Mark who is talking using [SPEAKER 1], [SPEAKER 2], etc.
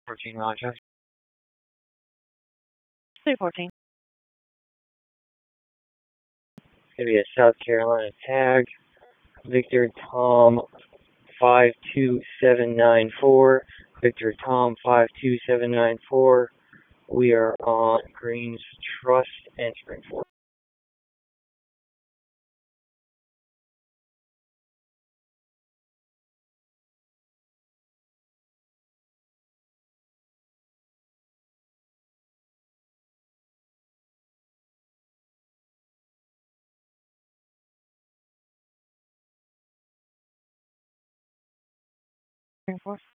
[SPEAKER 1] 14 Roger.
[SPEAKER 2] 314.
[SPEAKER 1] It's going to be a South Carolina tag. Victor Tom 52794. Victor Tom 52794. We are on Greens Trust and Springford.
[SPEAKER 2] Springford.